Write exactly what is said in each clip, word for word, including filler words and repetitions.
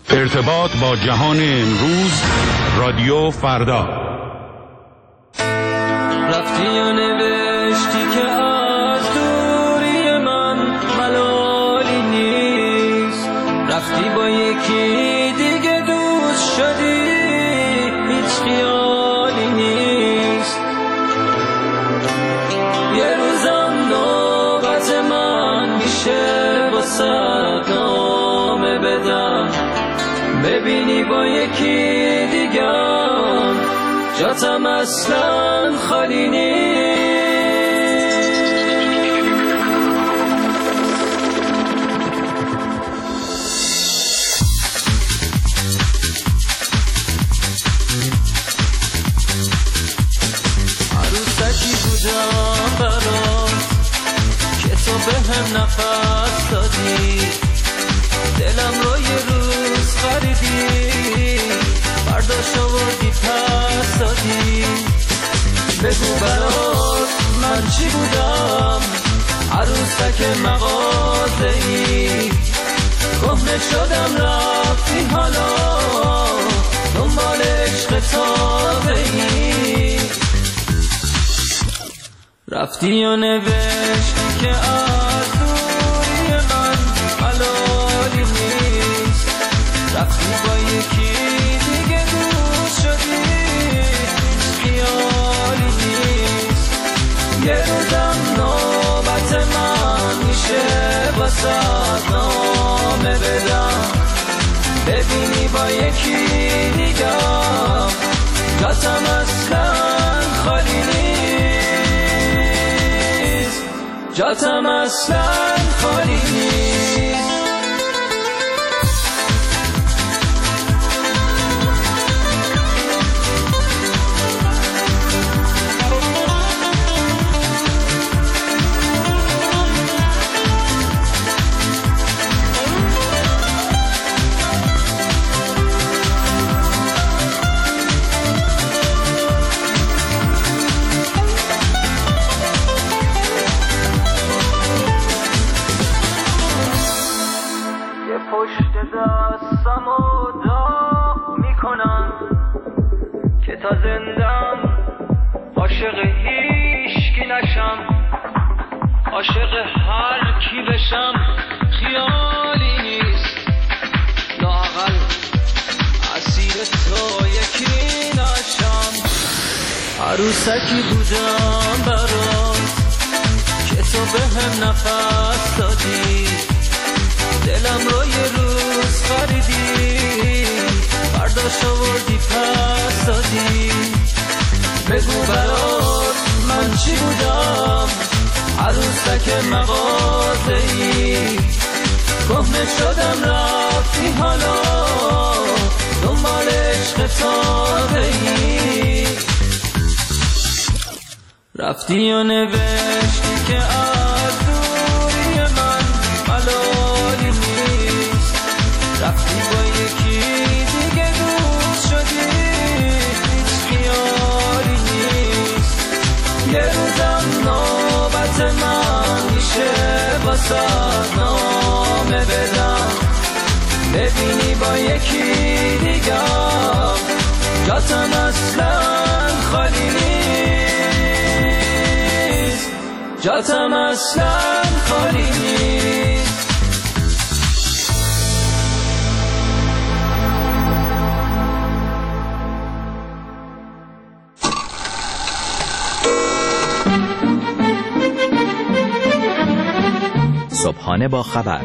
ارتباط با جهان امروز، رادیو فردا. رفتی و نوشتی که از دوری من ملالی نیست، رفتی با یکی دیگه دوست شدی، هیچ خیالی نیست. یه روزم نوبت من میشه با صدامه بدم، ببینی با یکی دیگم جاتم اصلا خالی نیست. عروسکی بودم برات که تو به هم نفس دادی، دلم رو یه روز خریدی، برداشت آوردی پس دادی. بگو برات من چی بودم، عروسک مغازه‌ای، کهنه شدم رفتی حالا دنبال عشق تازه‌ای. رفتی و نوشتی که از دوری من ملالی نیست، رفتی با یکی دیگه دوست شدی، خیالی نیست. یه روزم نوبت من میشه با صدامه بدم، ببینی با یکی دیگم جاتم اصلا خالی نیست، جاتم اصلا خالی نیست. پشت دستم و داغ میکنم که تا زندم عاشق هیچکی نشم، عاشق هر کی بشم خیالی نیست، لااقل اسیر تو یکی نشم. عروسکی بودم برات که تو به هم نفس دادی، دلم رو یه روز خریدی، برداشت آوردی پس دادی. بگو برات من چی بودم، عروسک مغازه‌ای، کهنه شدم رفتی حالا دنبال عشق تازه‌ای. رفتی و نوشتی که از دوری من ملالی نیست، رفتی با یکی دیگه دوست شدی، هیچ خیالی نیست. یه روزم نوبت من میشه با صدامه بدم، ببینی با یکی دیگم جاتم اصلا خالی نیست، جاتم اصلا خالی نیست. صبحانه با خبر،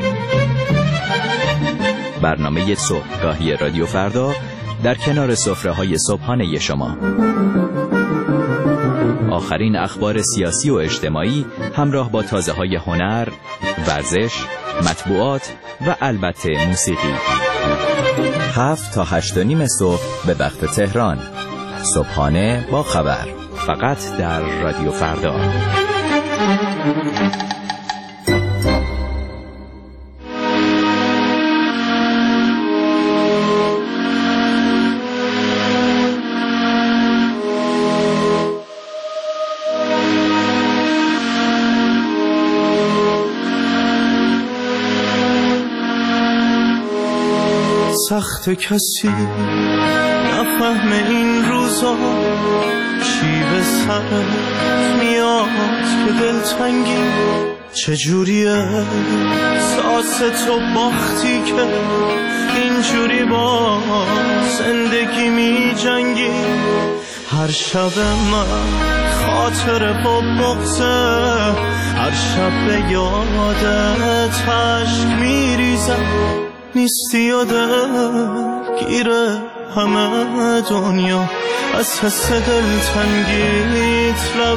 برنامه صبحگاهی رادیو فردا در کنار سفره‌های صبحانه شما. آخرین اخبار سیاسی و اجتماعی همراه با تازه‌های هنر، ورزش، مطبوعات و البته موسیقی. هفت تا هشت و نیم صبح به وقت تهران. صبحانه با خبر، فقط در رادیو فردا. سخت کسی نفهم این روزا چی به سرت میاد که دلتنگی چجوریه ساس تو باختی که اینجوری با زندگی می جنگی هر شب من خاطر با بغزه هر شب به یادت عشق می ریزم نیستی یادت گیره همه دنیا از حس دلتنگیت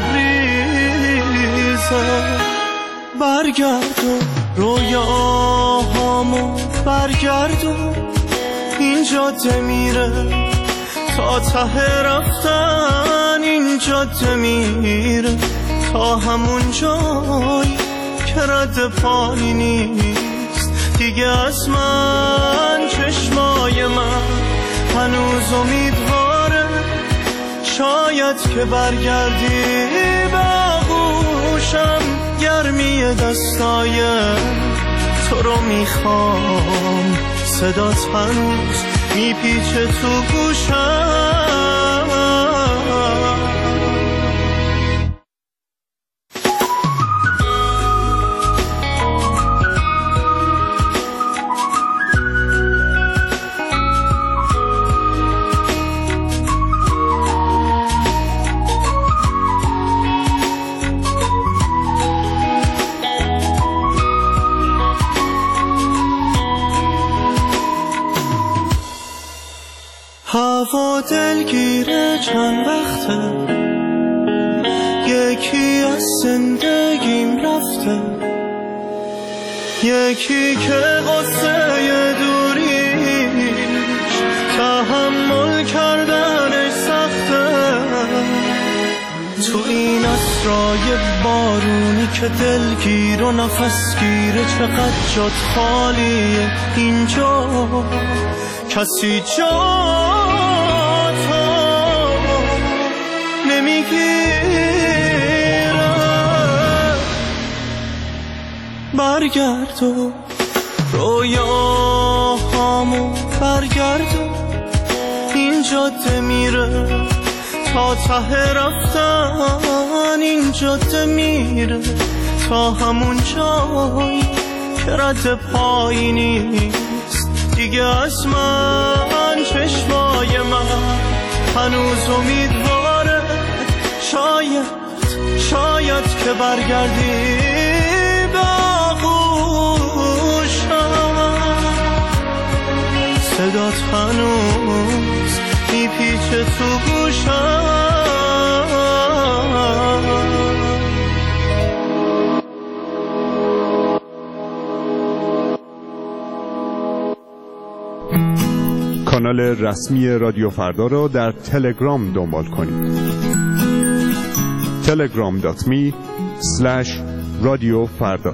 لبریزه برگرد و رویاهامو برگرد و این جاده میره تا ته رفتن این جاده میره تا همون جایی که رد پایی نیست دیگه از من چشمای من هنوز امیدواره شاید که برگردی بغوشم گرمی دستای تو رو میخوام صدات هنوز میپیچه تو گوشم هوا دلگیره چند وقته یکی از زندگیم رفته یکی که قصه دوریش تحمل کردنش سخته تو این اسرای بارونی که دلگیر و نفسگیره چقدر جات خالیه اینجا کسی جا تو نمیگیره برگرد و رویاهامو برگرد و این جاده میره تا ته رفتن این جاده میره تا همون جایی که رد پایی نیست دیگه از من چشمای من هنوز امیدواره شاید شاید که برگردی بغوشم صدات هنوز میپیچه تو گوشم کانال رسمی رادیو فردا را در تلگرام دنبال کنید. تلگرام دات می اسلش رادیو فردا.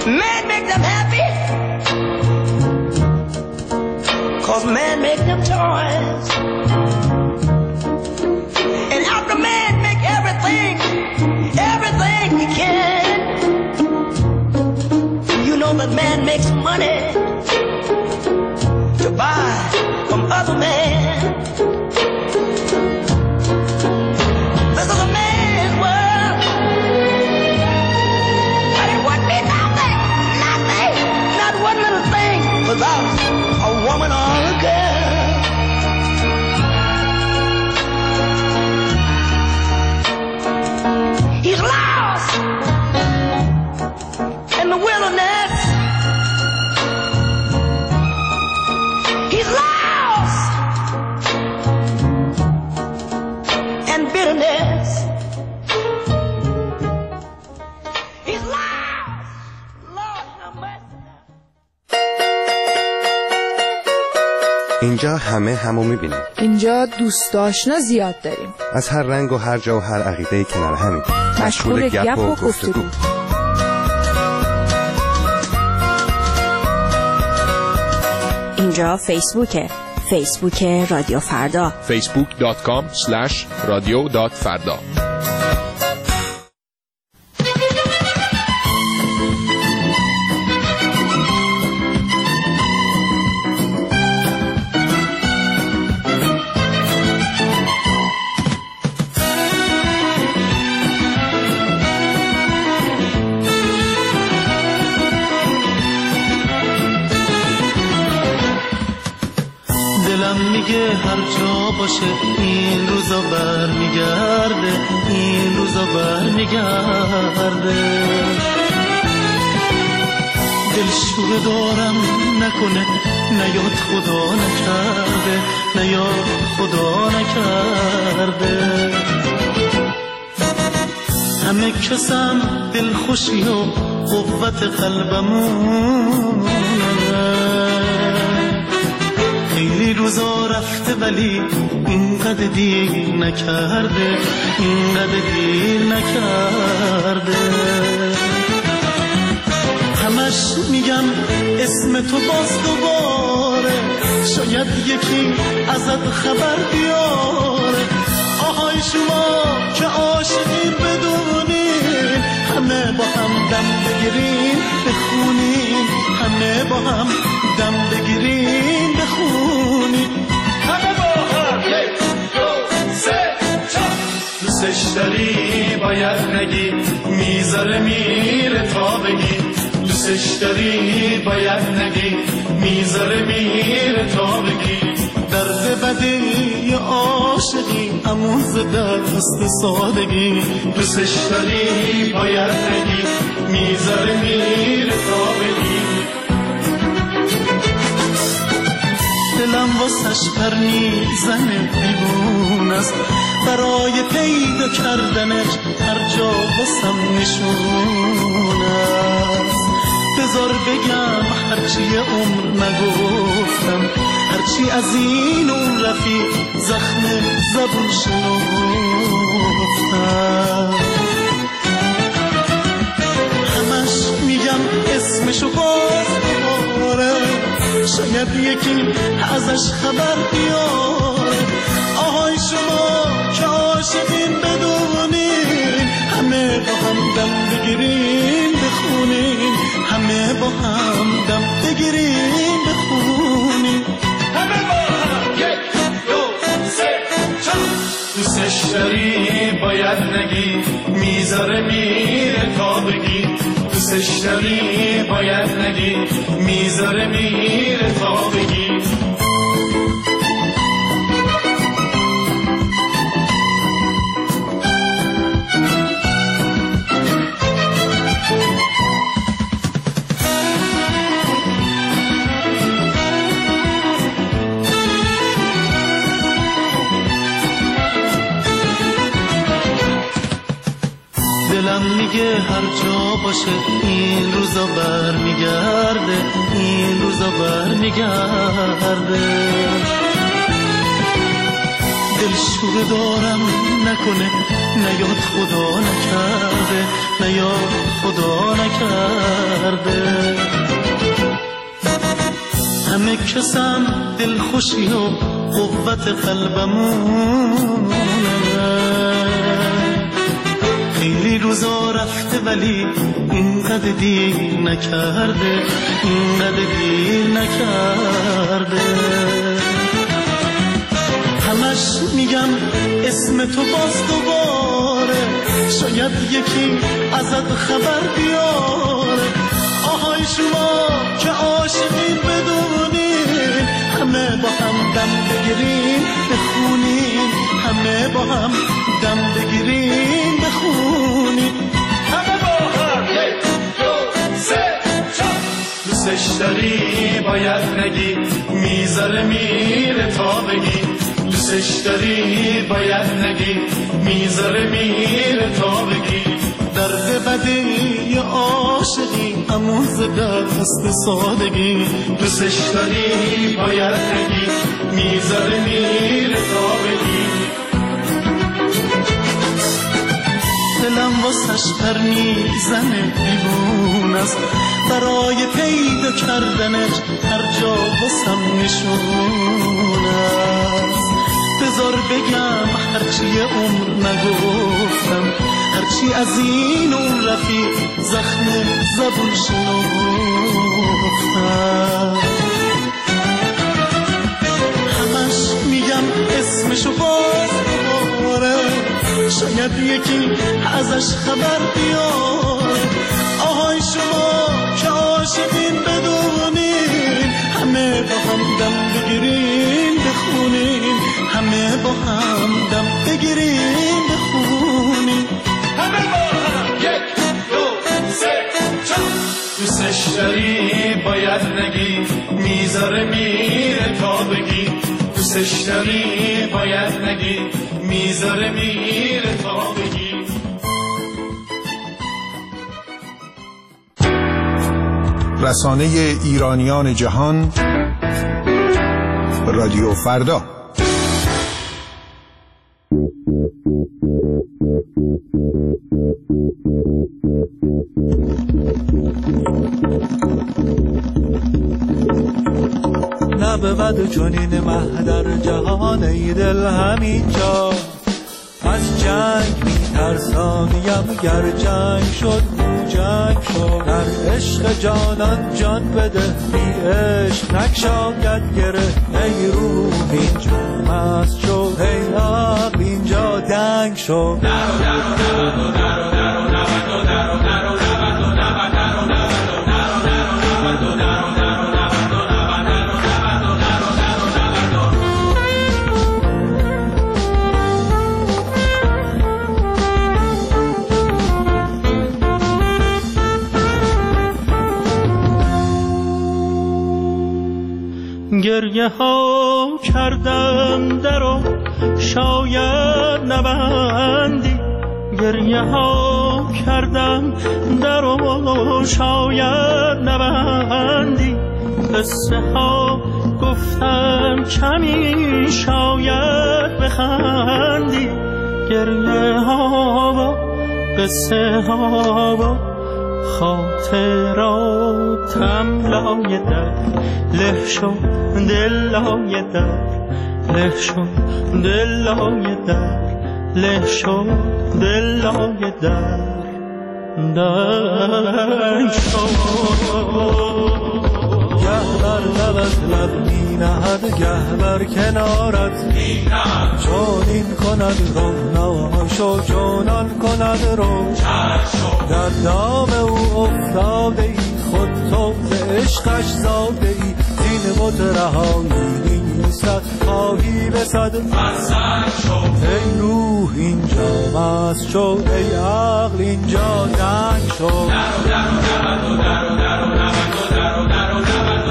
Man make them happy, 'cause man make them toys. And after man make everything, everything he can, you know that man makes money to buy from other men. This is a man's world, but it wouldn't be nothing, nothing, not one little thing without a woman or a girl. He's lost in the wilderness. He's lost in bitterness. He's lost. Lord have mercy. اینجا همه همو میبینیم. اینجا دوست آشنا زیاد داریم. از هر رنگ و هر جا و هر عقیده کنار همین. مشغول گپ و گفتگو. اینجا فیسبوکه. فیسبوک رادیو فردا. فیسبوک دات کام اسلش رادیو دات فردا. هر جا باشه این روزا بر میگرده، این روزا بر میگرده. دلشوره دارم نکنه، نیاد خدا نکرده، نیاد خدا نکرده. همه کسم دل خوشی و قوت قلبمونه. خیلی روزا رفته ولی اینقدر دیر نکرده، اینقدر دیر نکرده. همش میگم اسم تو باز دوباره، شاید یکی ازت خبر بیاره. آهای شما که عاشقین بدونین، همه با هم دم بگیرین بخونین، همه با هم دم بگیرین بخونین، همه با هم. یک دو سه چهار. دوستش داری باید نگی، میذاره میره تا بگی. دوستش داری باید نگی، میذاره میره تا بگی. درد بدی عاشقی اموز دست سادگی. دوستش داری باید نگی، میذاره میره تا بگی. دلم واسش پر میزنه دیوون است، برای پیدا کردنش هر جا واسم نشون است. بذار بگم هرچی عمر نگفتم، هرچی از این اون رفیق زخم زبون شنفتم. همش میگم اسمشو باز دوباره، شاید یکی ازش خبر بیاره. آهای شما که عاشقین بدونین، همه با هم دم بگیرین بخونین، همه با هم دم بگیرین بخونین، همه با هم. یک دو سه چهار. دوستش داری باید نگی، میذاره میره تا بگی. دوستش داری باید نگی، میذاره میره تا بگی. دلم میگه هر جا باشه این روزا بر میگرده، این روزا بر میگرده. دلشوره دارم نکنه، نیاد خدا نکرده، نیاد خدا نکرده. کرده. همه کسم دل خوشی و قوت قلبمونه، خیلی روزا رفته ولی اینقدر دیر نکرده، اینقدر دیر نکرده. همش میگم اسم تو باز دوباره، شاید یکی ازت خبر بیاره. آهای شما که عاشقین بدونین، همه با هم دم بگیرین بخونین، همه با هم دم بگیرین بخونین، همه با هم یک دو سه چهار. دوستش داری باید نگی، میذاره میره تا بگی. دوستش داری باید نگی، میذاره میره تا بگی. درد بدی عاشقی همون زده دست سادگی. دوستش داری باید نگی، میذاره میره تا بگی. دلم واسش پر میزنه دیوون است، برای پیدا کردنش هر جا واسم نشون است. بذار بگم هرچی عمر نگفتم، هرچی از این اون رفیق زخم زبون شنفتم. همش میگم اسمشو باز دوباره، شاید یکی ازش خبر بیاره. آهای شما که عاشقین بدونین، همه با هم دم بگیرین بخونین، همه با هم دم بگیرین بخونین، همه با هم یک دو سه چهار. دوستش داری باید نگی، میذاره میره تا بگی. دوستش داری باید نگی، میذاره میره تا بگی. رسانه ایرانیان جهان، رادیو فردا. نبود چنین مه در جهان ای دل همینجا. از جنگ میترسانیم، گر جنگ شد جنگ شد. در عشق جانان جان بده، بی عشق نگشاید گره. ای روح اینجا مست شد، ای عقل اینجا دنگ شد. درو درو درو درو درو درو درو درو گریه ها کردم درو شاید نبندی. گریه ها کردم درو شاید نبندی. قصه ها گفتم کمی شاید بخندی. گریه ها و قصه ها و خاطراتم لای در له شد، دل لای در له شد، دل لای در له شد، دل لای در در شد. گه بر لبت لب می نهد، گه بر کنارت می نهد. چون این کند روحناشو، چونان کند رو در دام او افتاده ای. خود تو ز عشقش زاده ای، زین بت رهایی نیستت. خواهی بسد مست شد، ای روح اینجا مست شد، ای عقل اینجا دنگ شد. درو درو درو درو درو درو درو درو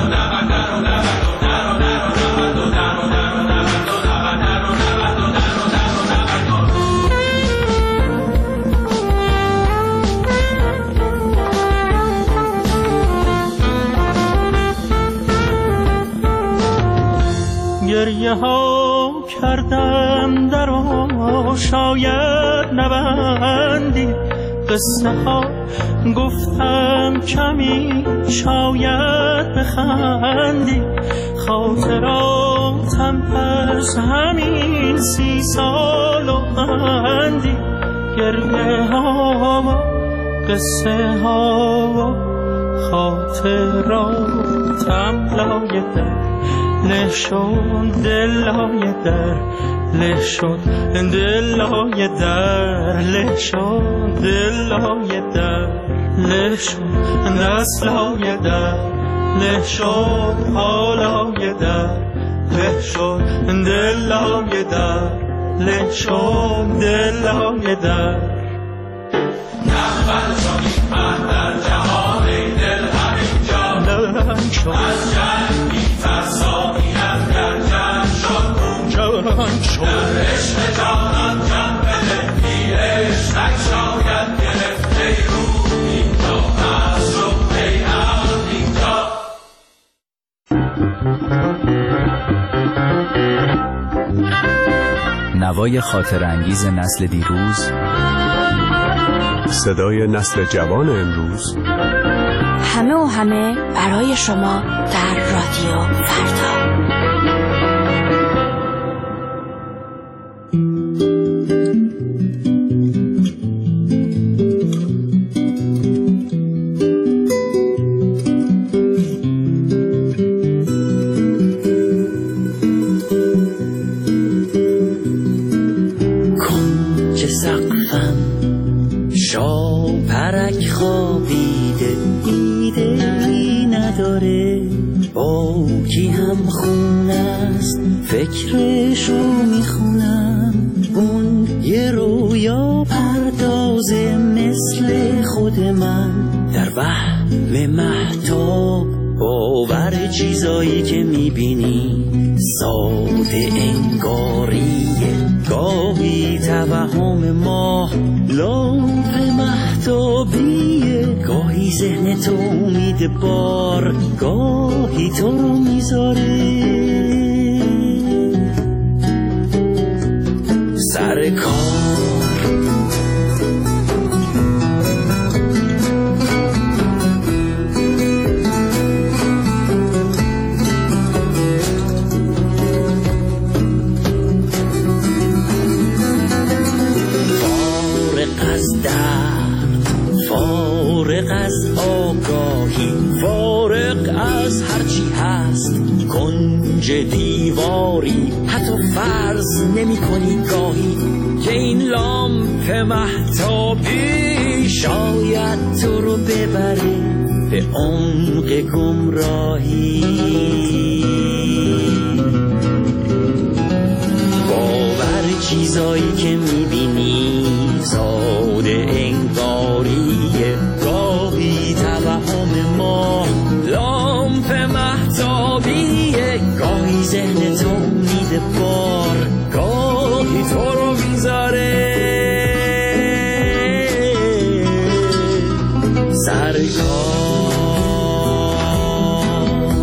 گریه ها کردم درو شاید نبندی. قصه ها گفتم کمی شاید بخندی، خاطراتم پس همین سی سال و اندی، گریه ها و قصه ها و خاطراتم لای در له شد، دلای در له شد، دلای در له شد، دلای در له شد، دستای در له شد، حالای در له شد، دلای در له شد، دلای در. نغمه شدی من در جهان دل همینجا، از جنگ بی ترسانیم در جنگ شد در عشق جانان جان بده، بی عشقک شاید گرفته رو اینجا از رو پیام اینجا. نوای خاطر انگیز نسل دیروز، صدای نسل جوان امروز، همه و همه برای شما در رادیو فردا. کنج سقفم شاپرک خوابیده، ایده‌ای نداره با کی هم خون است، فکرشو میخونم. اون یه رویا پردازه مثل خود من، در وهم مهتاب باور چیزایی که میبینی ساده انگاریه، گاهی توهم ما لامپ مهتابیه، گاهی ذهن تو امید بار، گاهی تو رو میذاره سر کار. فارغ از آگاهی، فارغ از هرچی هست، کنج دیواری حتی فرض نمی کنی گاهی که این لامپ مهتابی شاید تو رو ببره به عمق گمراهی. باور چیزایی که میبینی ساده انگاریه، گاهی توهم ما لامپ مهتابیه، گاهی ذهن تو میده بار، گاهی تو رو میذاره سر کار،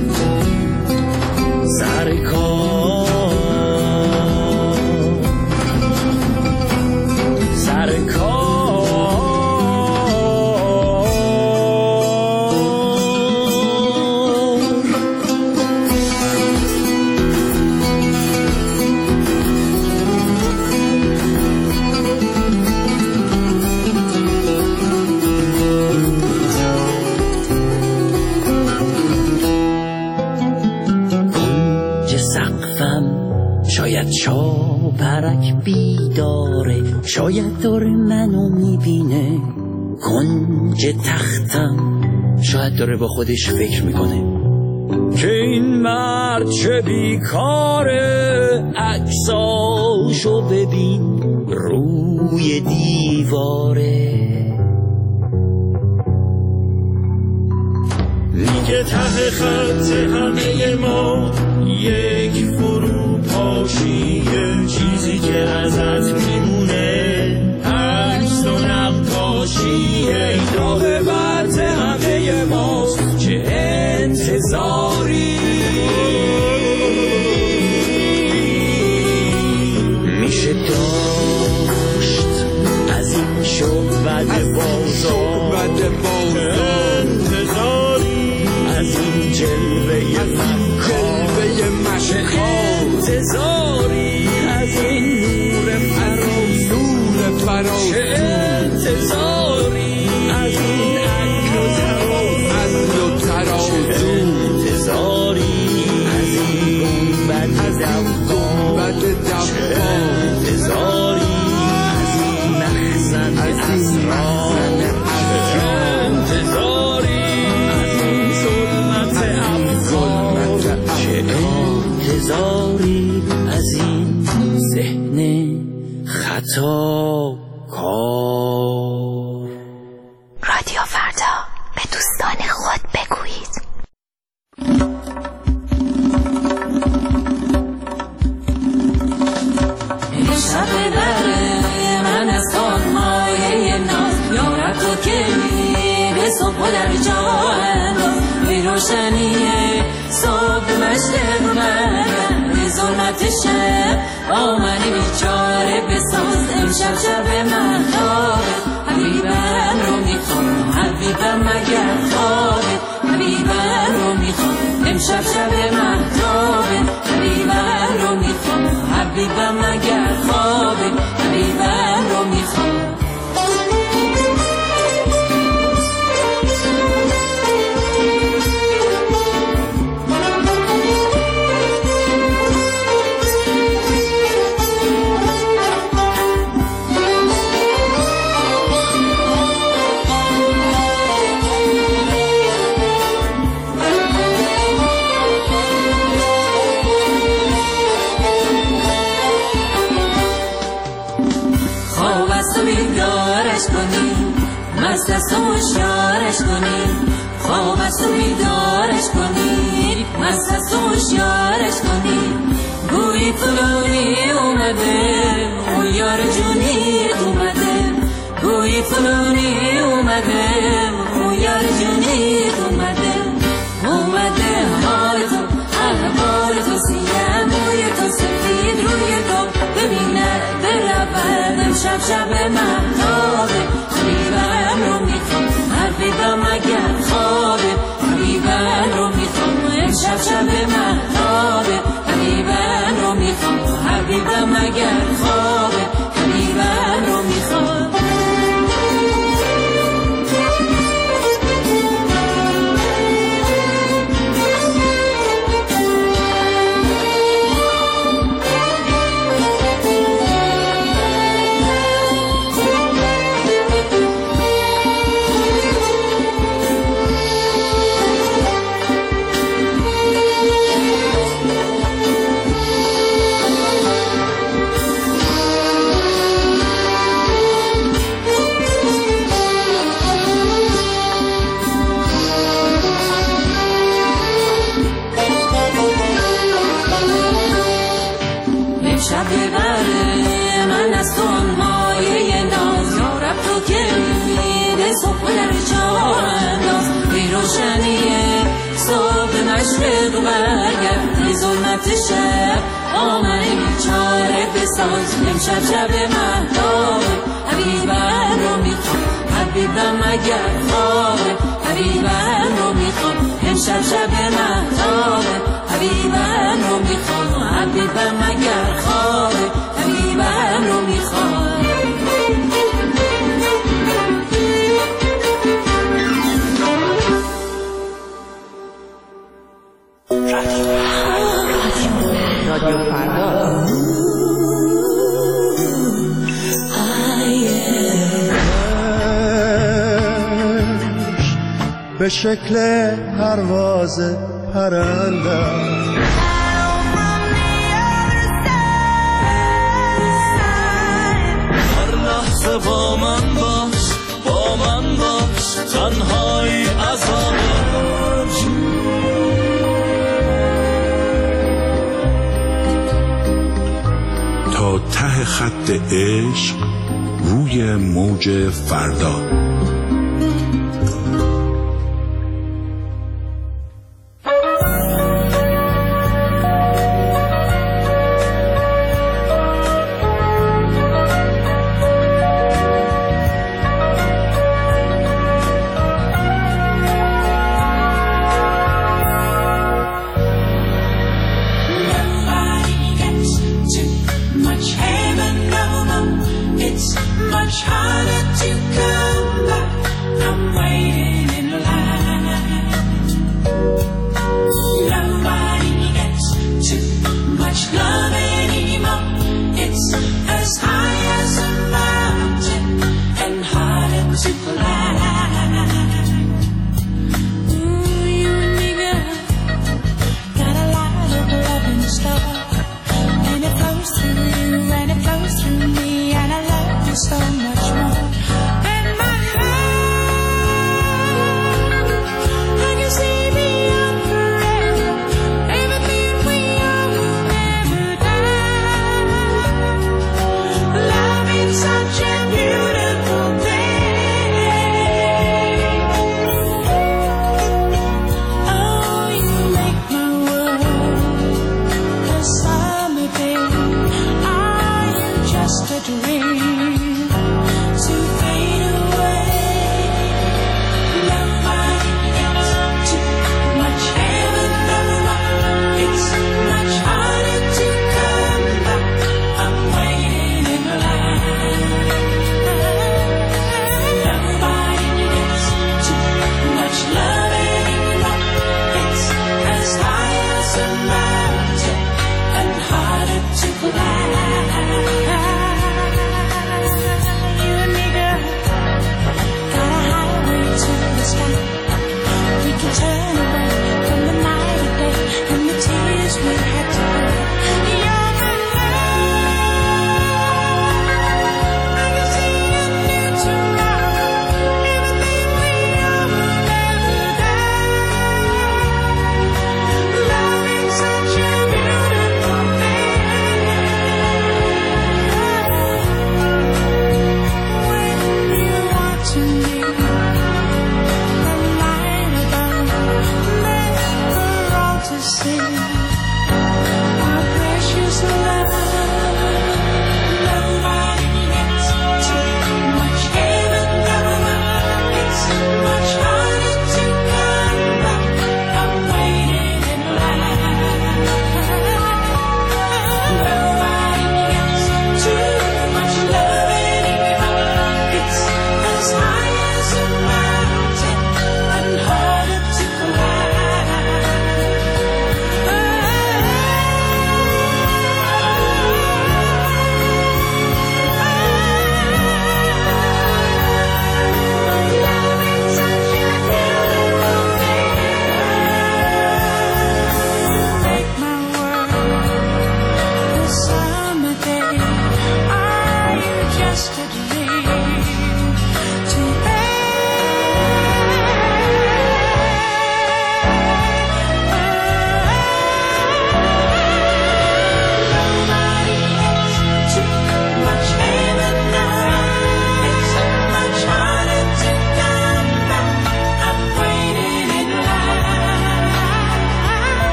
سر کار، سر کار. شاید شاپرک بیداره، شاید داره منو میبینه، کنج تختم شاید داره با خودش فکر میکنه که این مرد چه بیکاره، عکساشو ببین روی دیواره، میگه ته خط همه ما یک فرو پاشیه، چیزی که ازت میمونه عکس و نقاشیه، این راه برد همه ماست چه انتظاری، میشه داشت از این شعبد بازار تا کار. رادیو فردا، به دوستان خود بگویید. شب بره من از آن مایه ناز، یارب تو که می به صبح در جا انداز، بی روشنیه صبح مشرق من، بی ظلمت شب آمنی بیچاره بساز. امشب شب مهتابه، حبیبم رو میخوام، حبیبم مگر خوابه، حبیبم رو میخوام. امشب شب مهتابه، حبیبم رو میخوام، حبیبم مگر خوابه، حبیبم رو میخوام. مست است و هوشیارش کنی، خواب است و بیدارش کنی، مست است و هوشیارش کنی. گویی فلانی اومده، اون یار جونی اومده، گویی فلانی اومده، اون یار جونی اومده. اومده حال تو، احوال تو، سیاه موی تو، سفید روی تو، ببینه برود. امشب شب مهتابه، حبیبم رو میخوام، حبیبم مگر خوابه، حبیبم رو میخوام. امشب شب مهتابه، حبیبم رو میخوام، حبیبم مگر خوابه، حبیبم رو میخوام. شب آمنه بیچاره بساز. امشب شب مهتابه، حبیبم رو میخوام، حبیبم مگر خوابه، حبیبم رو میخوام. امشب شب مهتابه، حبیبم رو میخوام، حبیبم مگر خوابه، حبیبم رو میخوام. رادیو فردا. به شکل پرواز پرنده هر لحظه با من باش، با من باش، تنهایی عذاب تا ته خط عشق روی موج فردا. Much harder to come back.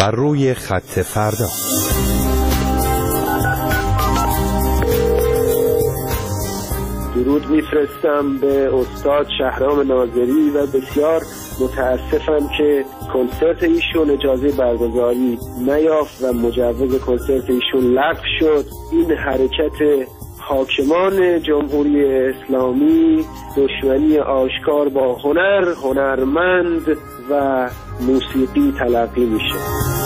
بر روی خط فردا. درود میفرستم به استاد شهرام ناظری و بسیار متاسفم که کنسرت ایشون اجازه برگزاری نیافت و مجوز کنسرت ایشون لغو شد. این حرکت حاکمان جمهوری اسلامی دشمنی آشکار با هنر، هنرمند و موسیقی تلقی میشه.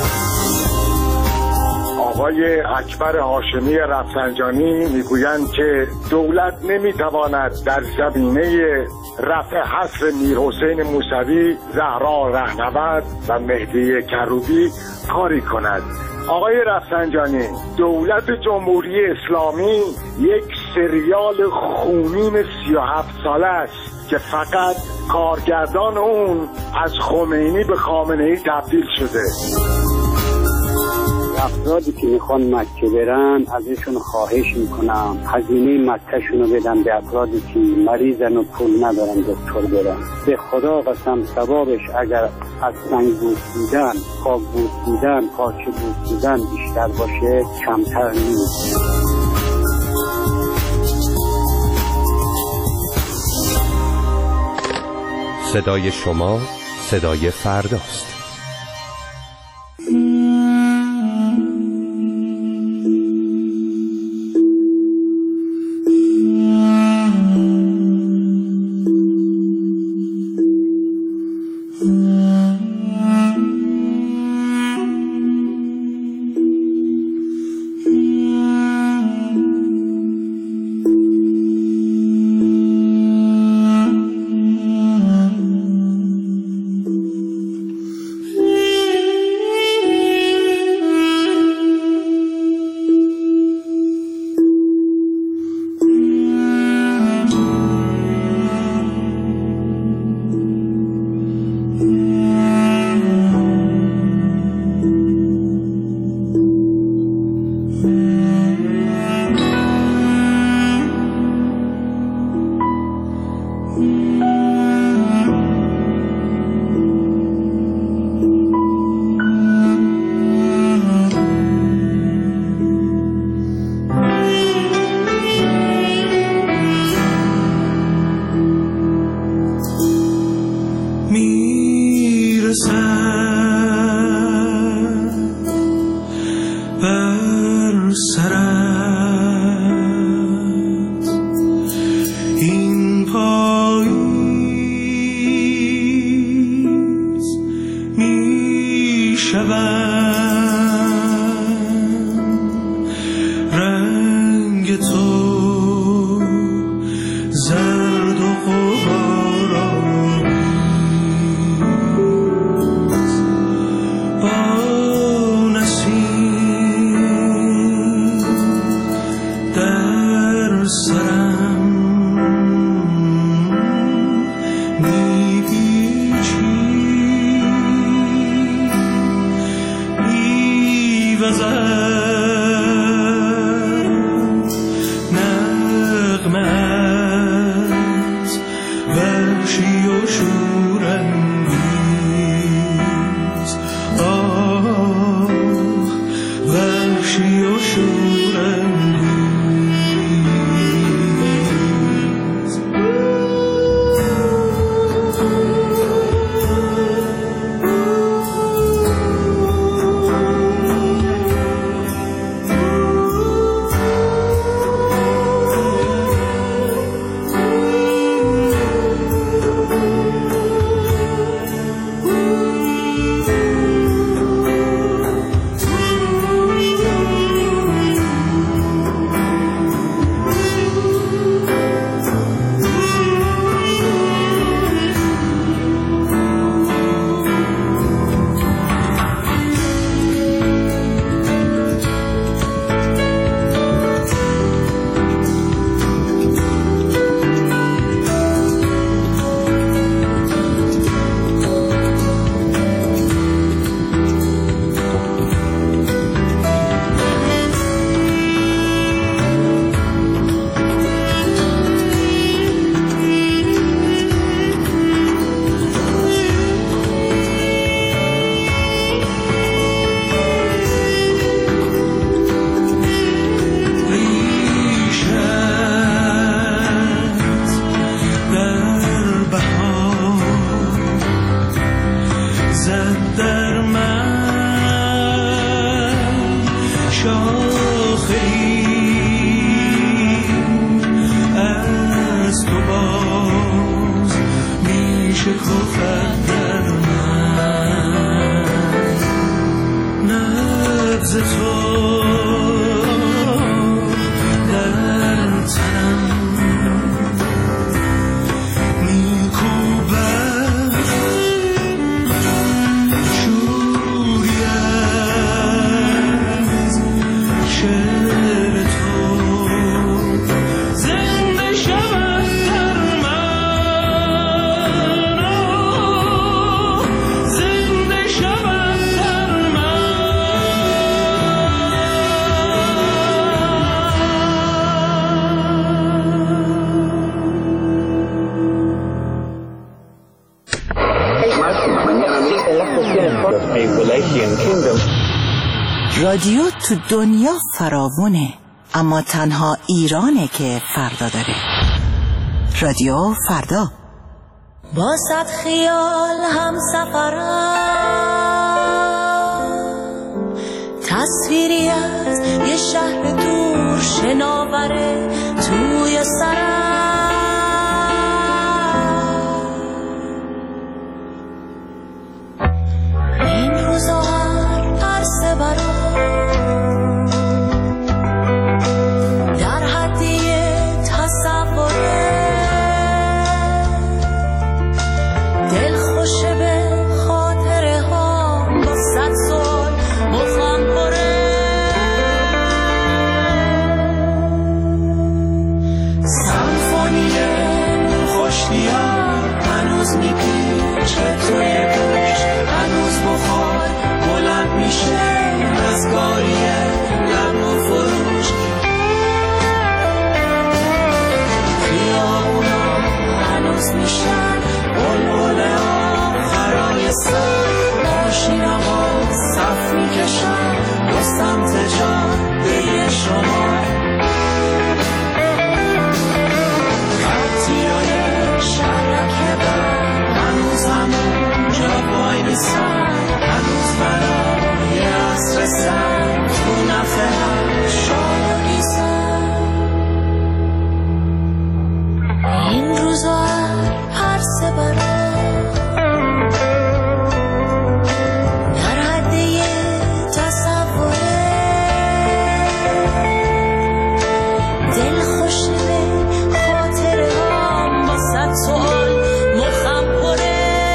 آقای اکبر هاشمی رفسنجانی میگویند که دولت نمیتواند در زمینه رفع حصر میرحسین موسوی، زهرا رهنورد و مهدی کروبی کاری کند. آقای رفسنجانی، دولت جمهوری اسلامی یک سریال خونین سی و هفت ساله است که فقط کارگردان اون از خمینی به خامنه‌ای تبدیل شده. افرادی که میخوان مکه برن ازشون خواهش میکنم هزینه مکهشون رو بدن به افرادی که مریضن و پول ندارن دکتر برن. به خدا قسم ثوابش اگر از سنگ بوسیدن، خاک بوسیدن، پاچه بوسیدن بیشتر باشه کمتر نیست. صدای شما صدای فرداست. شکافت در من نبض تو در تنم رادیو تو دنیا فراوونه، اما تنها ایرانه که فردا داره. رادیو فردا. با صد خیال هم سفرم، تصویری از یه شهر دور شناوره توی سرم. این روزا هر عرصه برام در حدی تصوره، دل خوشه به خاطره ها با صد سال مخم پره. سمفونی خوشنیار هنوز میپیچه توی گوش، هنوز بخار بلند میشه از گاریه لب و فروش. خیابونا هنوز میشن بلبل آخرای سر، ماشینا ها صف میکشن به سمت جاده شما. خطیای شرکه بر هنوز همون جا بای نیستن، هنوز برای عصر سر تو نفه هم شاید نیستن. این روزا هر سه برام در حدی تصوره، دل خوشه به خاطره هم با صد سوال مخم پره.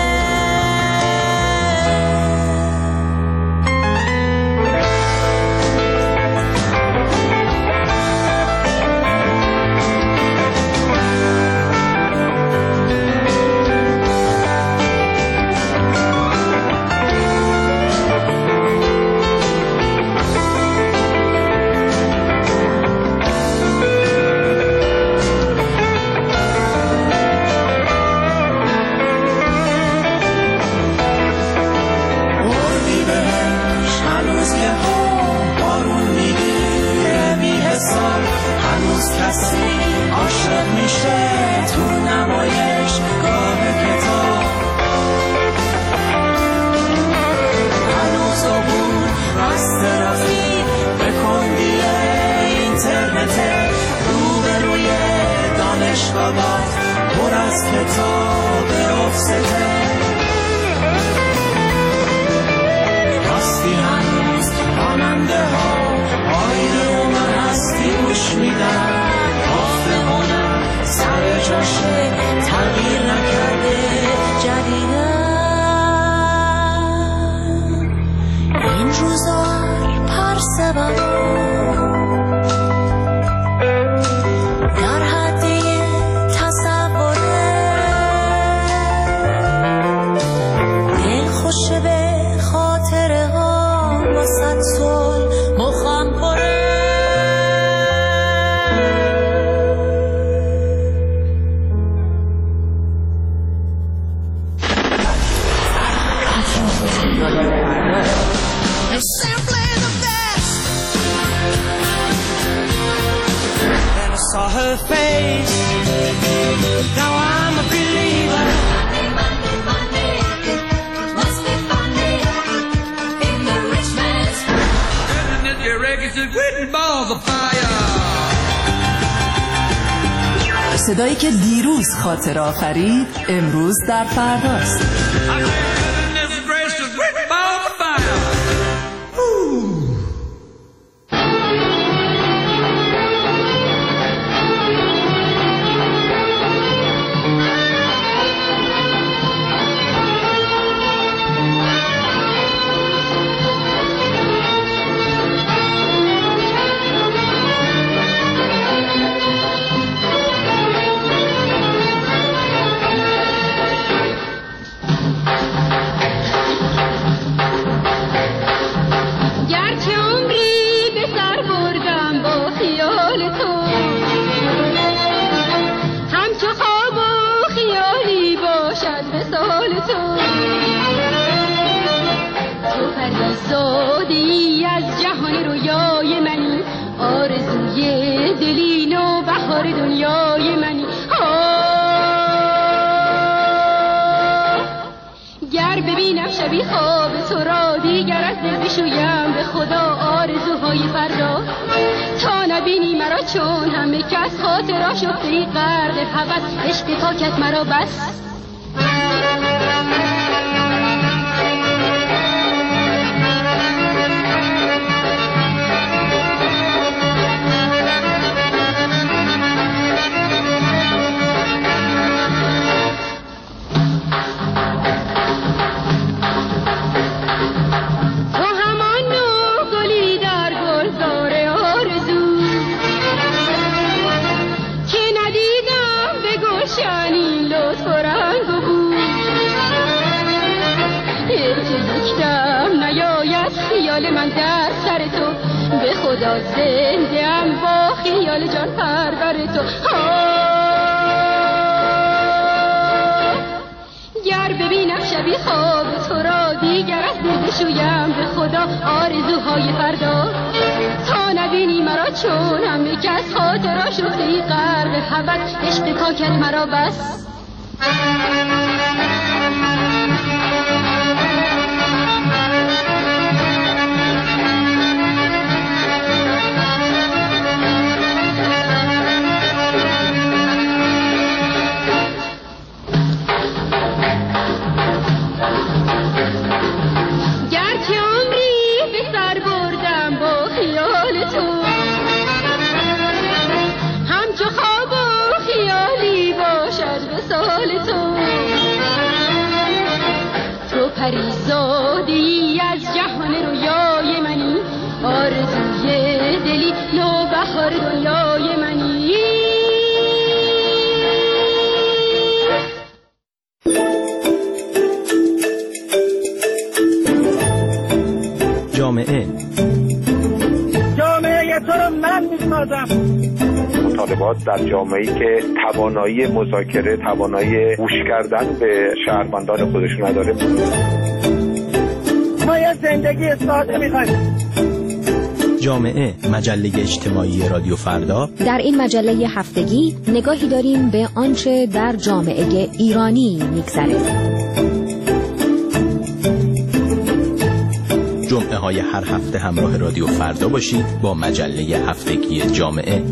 هنوز کسی عاشق میشه تو نمایش گاه کتاب، هنوز عبور از ترافیک به کندی اینترنت، روبروی دانشگاهات پر از کتاب افسته. راستی هنوز خواننده ها آینه اومن هستی گوش میدن، آفه هنر سر جاشه تغییر نکرده جدیدن. این روزا پرسه برام در حدی تصوره، دل خوشه به خاطره ها با صد سال مخم پره. Saw her face, now I'm a believer. Monday, Monday, Monday, must be funny in the rich man's world. And your records are written balls of fire. صدایی که دیروز خاطر آفرید امروز در فرداست. دنیای منی گر ببینم شبی خواب تو را دیگر از دل بشویم به خدا آرزوهای فردا تا نبینی مرا چون همه کس خاطر شفته ای غرق هوس عشق پاکت مرا بس من در سر تو به خدا زنده ام با خیال جان پرور تو گر ببینم شبی خواب تو را دیگر از دل بشویم به خدا آرزوهای فردا تا نبینی مرا چون همه کس خاطر شفته ای غرق هوس عشق پاکت مرا بس پریزادی از جهان رویای منی آرزوی دلی نوبهار دنیای منی جامعه جامعه تو رو من میسازم مطالبات در جامعه‌ای که توانایی مذاکره توانایی گوش کردن به شهروندان خودش نداره ما یه زندگی ساده می‌خوایم جامعه مجله اجتماعی رادیو فردا در این مجله هفتگی نگاهی داریم به آنچه در جامعه ایرانی می‌گذره جمعه های هر هفته همراه رادیو فردا باشید با مجله هفتگی جامعه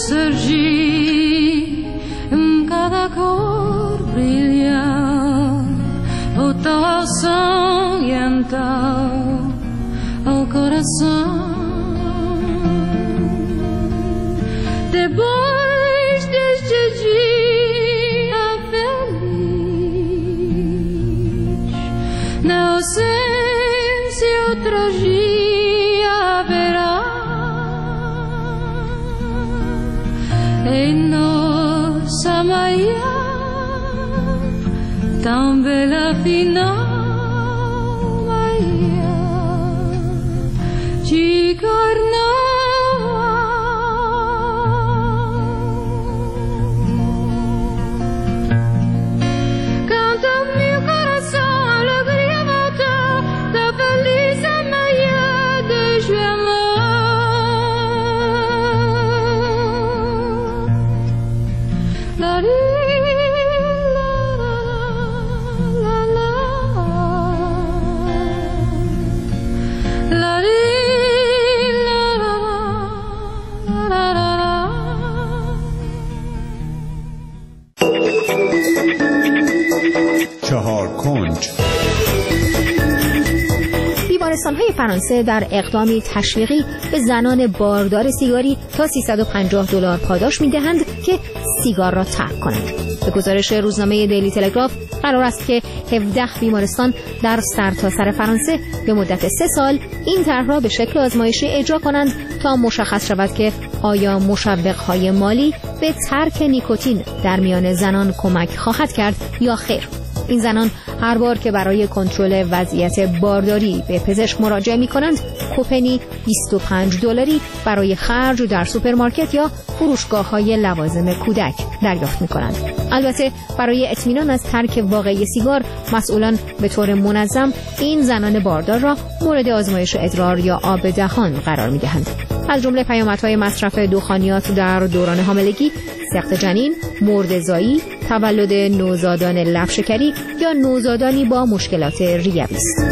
surgir cada cor brilha o tal sangue então ao coração depois deste dia feliz na ausência outro dia haverá em nossa manhã tão bela final manhã de carnaval canta meu coração alegria volta da feliz manhã de juin. La la la la la la la چهار کنج. بیمارستان‌های فرانسه در اقدامی تشویقی به زنان باردار سیگاری تا سیصد و پنجاه دلار پاداش می‌دهند که سیگار را ترک کنند. به گزارش روزنامه دیلی تلگراف قرار است که هفده بیمارستان در سرتاسر فرانسه به مدت سه سال این طرح را به شکل آزمایشی اجرا کنند تا مشخص شود که آیا مشوق‌های مالی به ترک نیکوتین در میان زنان کمک خواهد کرد یا خیر. این زنان هر بار که برای کنترل وضعیت بارداری به پزشک مراجعه می‌کنند، کوپنی بیست و پنج دلاری برای خرج در سوپرمارکت یا فروشگاه‌های لوازم کودک دریافت می‌کنند. البته برای اطمینان از ترک واقعی سیگار، مسئولان به طور منظم این زنان باردار را مورد آزمایش ادرار یا آب دهان قرار می‌دهند. از جمله پیامدهای مصرف دخانیات در دوران حاملگی، سقط جنین، مرده‌زایی، تولد نوزادان لبشکری یا نوزادانی با مشکلات ریوی است.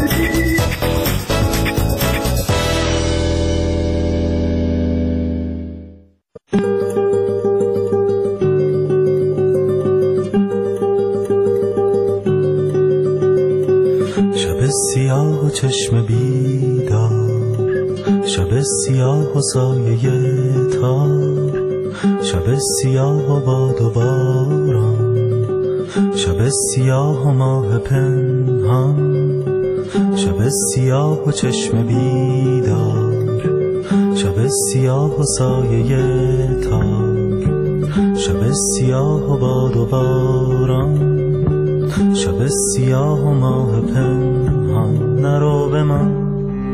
شب سیاه و چشم بیدار، شب سیاه و سایه تار، شب سیاه و باد و باران، شب سیاه و ماه پنهان، شب سیاه و چشم بیدار، شب سیاه و سایه تار، شب سیاه و باد و باران، شب سیاه و ماه پنهان. نرو به من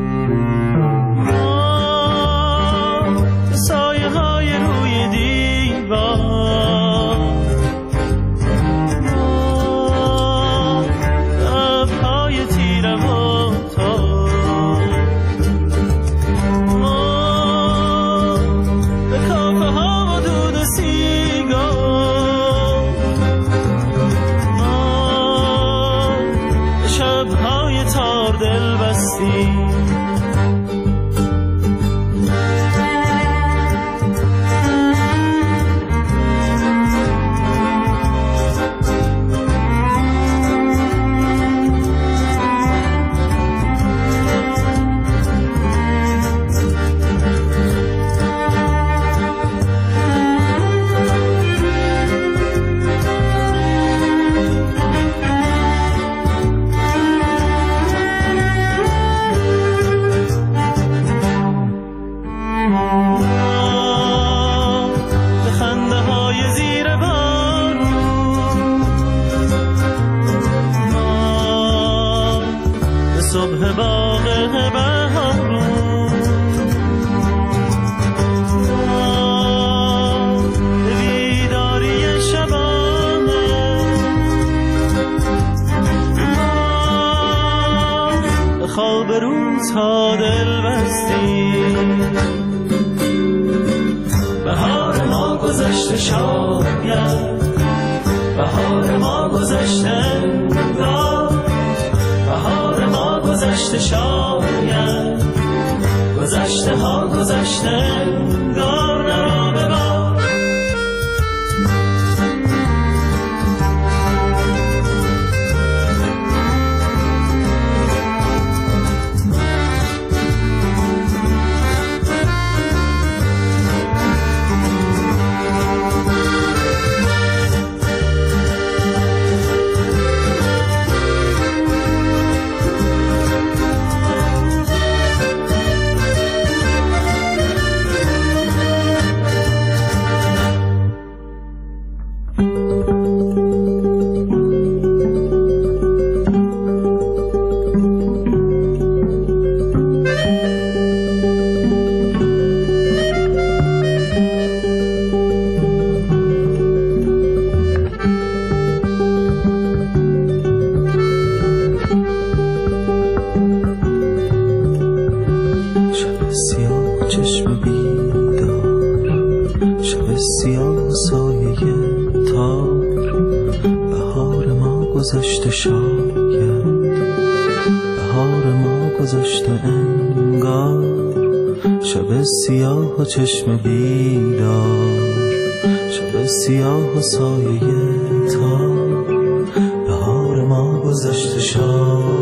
سایه های روی دیوار، لبهای تیره و تار، به کافه ها و دود سیگار، به شبهای تار دل بستی. صبح باغ بهارون، به بیداری شبانه، به خواب روز ها دل بستی. بهار ما گذشته شاید، بهار ما گذشته بهار ما گذشته شاید، گذشته ها گذشته دار نرا ببار. گذشته شاید، بهار ما گذشته انگار، شب سیاه و چشم بیدار، شب سیاه و سایه تار، بهار ما گذشته شاید.